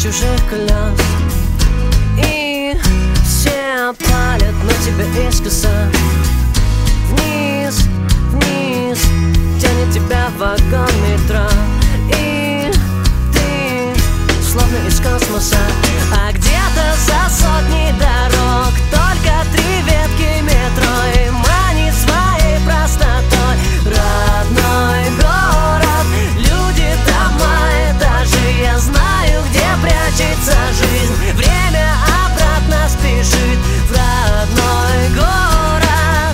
чужих колес. И все палят на тебя искоса. Вниз, вниз тянет тебя вагон метро. И ты словно из космоса. А где-то за сотни дорог только 3 ветки метро. И манит своей простотой родной город, люди, дома, этажи. Я знаю, где прячется жизнь. Время обратно спешит в родной город.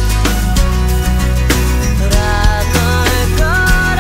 Родной город.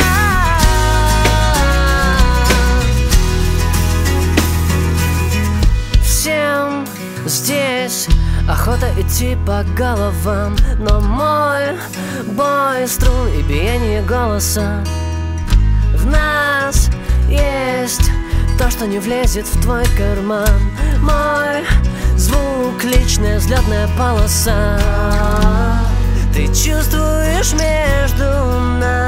Всем здесь охота идти по головам, но мой бой струн и биение голоса. В нас есть то, что не влезет в твой карман. Мой звук — личная взлетная полоса. Ты чувствуешь между нами